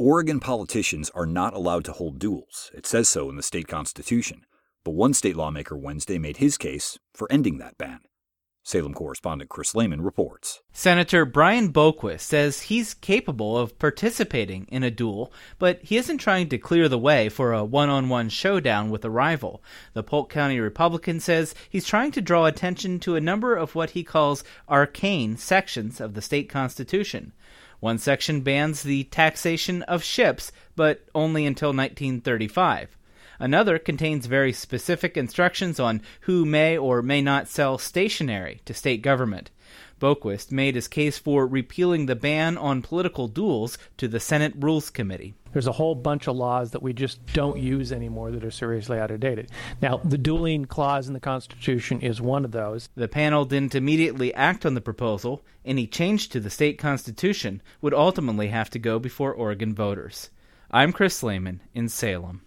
Oregon politicians are not allowed to hold duels. It says so in the state constitution. But one state lawmaker Wednesday made his case for ending that ban. Salem correspondent Chris Lehman reports. Senator Brian Boquist says he's capable of participating in a duel, but he isn't trying to clear the way for a one-on-one showdown with a rival. The Polk County Republican says he's trying to draw attention to a number of what he calls arcane sections of the state constitution. One section bans the taxation of ships, but only until 1935. Another contains very specific instructions on who may or may not sell stationery to state government. Boquist made his case for repealing the ban on political duels to the Senate Rules Committee. There's a whole bunch of laws that we just don't use anymore that are seriously outdated. Now, the dueling clause in the Constitution is one of those. The panel didn't immediately act on the proposal. Any change to the state constitution would ultimately have to go before Oregon voters. I'm Chris Lehman in Salem.